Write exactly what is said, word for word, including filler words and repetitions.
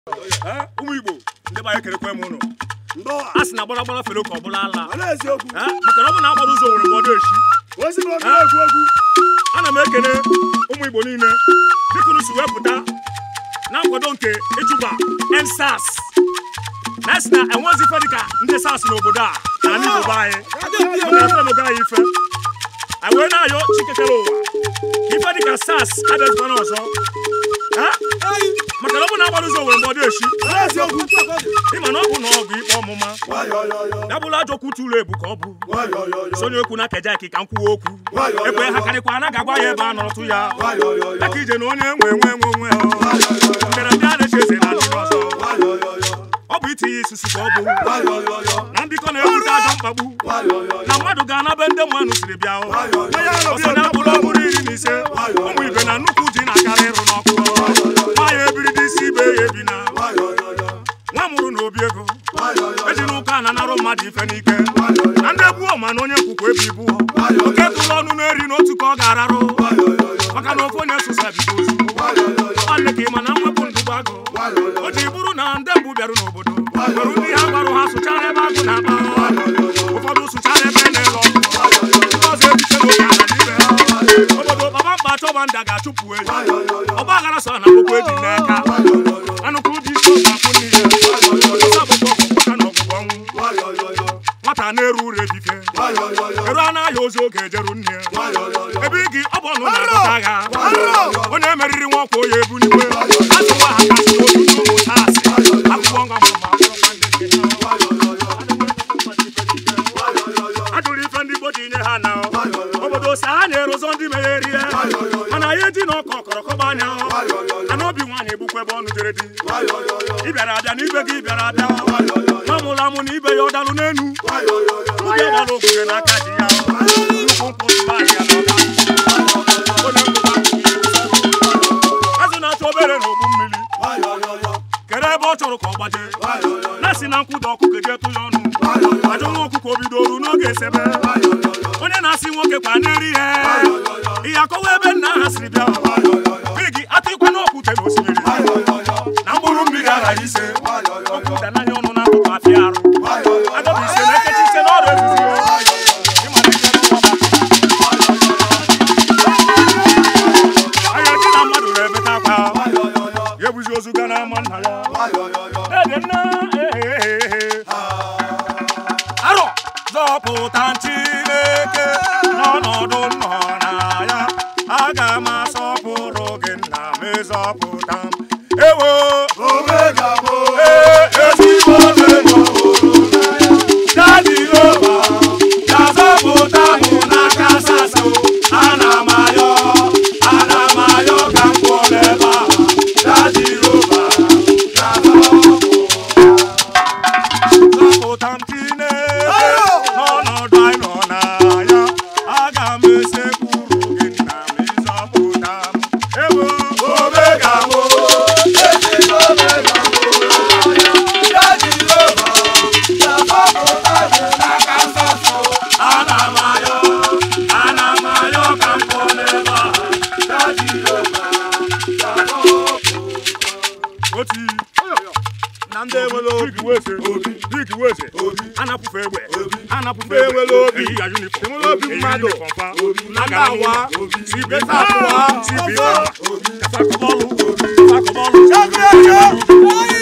Eh, ụmụ Igbo ndị ba ekerekwe m ụnụ. Asị na gbara gbara fere ka ọ bụla ala. Eh, maka na ọ bụ na agbara ụzọ nwere mgbọdụ echi. Osi na ọ egwu egwu. Ana m ekele ụmụ Igbo niile dịka unu si wepụta na nkwado nke ịchụba N S A S. Na asị na enwezi ife dịka ndị S A S n'obodo a na ndị Igbo anyị. Maka na oge anyị ife. Anyị wee na-ayọ Chikekere ụwa. Ife dịka S A S adịghịkwa ọzọ. Maka na ọ bụ na agbara ụzọ nwere mgbọdụ echi. Ịma na ọ bụ na ọ bụ ikpe ọmụma. Ya bụla ajọ okwu tụrụ ebu ka ọ bụ. Sonye okwu na keja ka nkwuwa okwu. Ekwe ha karịkwa na ga-agwa ya ebe a nọrọtụ ya. Aka ije na onye nwe nwe nwe nwe mbere ndị a na-eche eze na ndị ọzọ. Ọ bụ itinye isusu ka ọ bụ. Na mbikọ na-ebute ajọ mkpagbu. Na mmadụ ga-anabe ndị mmanụ siri bịa. Ọsọ na abụrụ ọbụrụ iri na ise. Ụmụ ibe na nnukwu ji na-akarị ịrụ n'ọkụ. Nwaanyị ebiri dị isi ibe ya ebi na. Nwa mụrụ n'obi ego. Eji n'ụka na narụ mmadụ ife n'ike. Na ndị egbuo ma na onye nkwukwu ebi ibu. Oke tụrụ ọnụ na-eri n'otu ka ọ ga-ararụ. Maka na ofe onye sụsa bido ozu. Ọlị ka ịma na mwepụ ndụba agụ. O ji bụrụ na ndị mbụ bịarụ n'obodo. Nwere ndị ha gbarụ ha sụchara ebe agụ na-akpa. Ụfọdụ sụchara ebe na-ele ọkụ. Ọzọ ebiche n'oge ala n'ibe ha. Obodo baba mkpa chọba ndị ga-achụpụ eji. Ọba aghara sọ na akwụkwọ eji n'aka. Anụkwu dị isi ụka akwụ n'ihe. Nwata na-eru ure dike. Eru anaghị ozi oge ejeru nne. Ebe gị ọ bụ ọnụ na-adọta agha. Onye meriri nwa ọkwa onye ebu n'iwe. Azụwa ha kasị n'otu n'ụmụ taasị. Akwụkwọ ngwa mama ajụrụ ife ndị Igbo ji nye ha na obodo si ha na-erozo ndị megherie. Mana ya eji na ọkọ ọkọrọkọba anya. Ana obi nwaanyị egbukwa ebe ọnụ jere di. Ị bịara abịa na ibe gị bịara abịa. Nwamụla mụ na ibe ya ọdalụ n'enu. Ndị ọgbara ogige n'aka ji ya. Nnukwu nkwụ nsụba ahịa n'ọga. Azụ na-achọ obere n'ogbu mmiri. Kere ebe ọ chọrọ ka ọ gbaje. Na-esi na nkwụda ọkụ keje tụ ya ọnụ. Ajọ nwa ọkụkọ bidoro n'oge esebe. Onye na-asị nwoke kwa na-eri ihe. Ihe akọwa ebe nna ha siri bịa. Bigi atụkwa n'okwute n'osimiri. Na mkpụrụ mmiri aghaghị ise. Okwute anaghị ọnụ na akụkụ afịa arụ. Adọbụ ise na-ekechi ise n'ọrụ ezizi. Anya gị na mmadụ na-ebeta akwa. Ya ebuzi ozu ga n'ama nna ya. Ede nna arọ zọpụta Chineke n'ọnọdụ nọ na ya. Aga m asọpụrụ gị nna m ịzọpụta m. Ewo Omega bụ ezigbo onye Daddy Oba ga-azọpụta m n'aka Saso. Ana m ayọ ana m ayọ ka m kwụọ n'ebe a. Daddy Oba ga-azọpụta m Chineke n'ọnọdụ anyị nọ na ya. Aga m esekpụrụ gị nna m ịzọpụta m. Ewo Omega bụ na ndị enwere obi wese dịka wese anapụfe egbe anapụfe egbe obi ya uniform enwere obi mmadụ na ndị awa sibe akụwa sibe kafa kọbọlụ kafa kọbọlụ